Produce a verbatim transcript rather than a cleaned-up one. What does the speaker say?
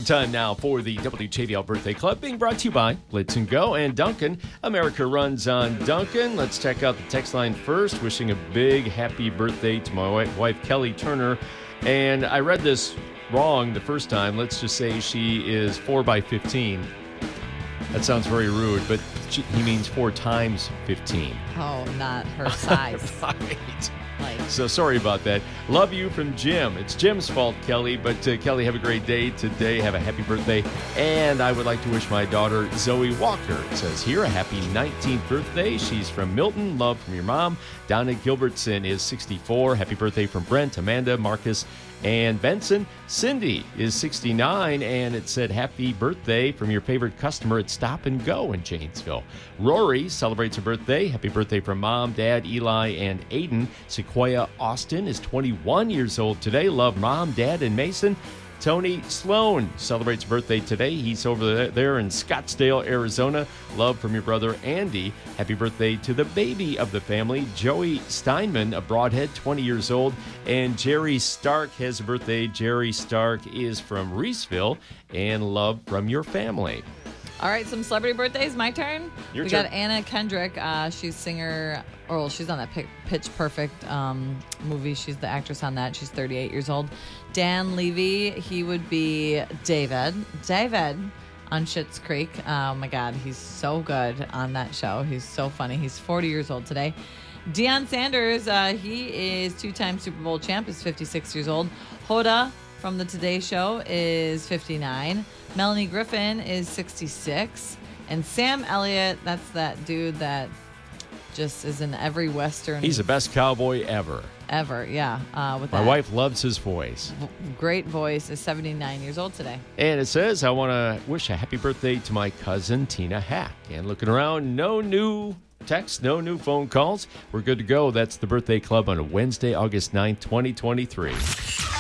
Time now for the W J V L Birthday Club, being brought to you by Blitz and Go and Duncan. America runs on Duncan. Let's check out the text line first. Wishing a big happy birthday to my wife, wife Kelly Turner. And I read this wrong the first time. Let's just say she is four by fifteen. That sounds very rude, but she, he means four times fifteen. Oh, not her size. Right. Like, So sorry about that. Love you from Jim. It's Jim's fault, Kelly, but uh, Kelly, have a great day today. Have a happy birthday. And I would like to wish my daughter, Zoe Walker. It says here, a happy nineteenth birthday. She's from Milton. Love from your mom. Donna Gilbertson is sixty-four. Happy birthday from Brent, Amanda, Marcus, and Benson. Cindy is sixty-nine, and it said happy birthday from your favorite customer at Stop and Go in Janesville. Rory celebrates her birthday. Happy birthday from Mom, Dad, Eli, and Aiden. Sequoia Austin is twenty-one years old today. Love Mom, Dad, and Mason. Tony Sloan celebrates birthday today. He's over there in Scottsdale, Arizona. Love from your brother, Andy. Happy birthday to the baby of the family, Joey Steinman of Broadhead, twenty years old. And Jerry Stark has a birthday. Jerry Stark is from Reeseville. And love from your family. all right, some celebrity birthdays. My turn. Your we turn. got Anna Kendrick. Uh, she's singer, or well, she's on that Pi- Pitch Perfect um, movie. She's the actress on that. She's thirty-eight years old. Dan Levy, he would be David. David on Schitt's Creek. Oh my God, he's so good on that show. He's so funny. He's forty years old today. Deion Sanders, uh, he is two-time Super Bowl champ, is fifty-six years old. Hoda from the Today Show is fifty-nine. Melanie Griffin is sixty-six. And Sam Elliott, that's that dude that just is in every Western He's the best cowboy ever. ever. Yeah. Uh, with My that wife loves his voice. great voice, is seventy-nine years old today. And it says, I want to wish a happy birthday to my cousin, Tina Hack. And looking around, no new texts, no new phone calls. We're good to go. That's the Birthday Club on a Wednesday, August ninth, twenty twenty-three.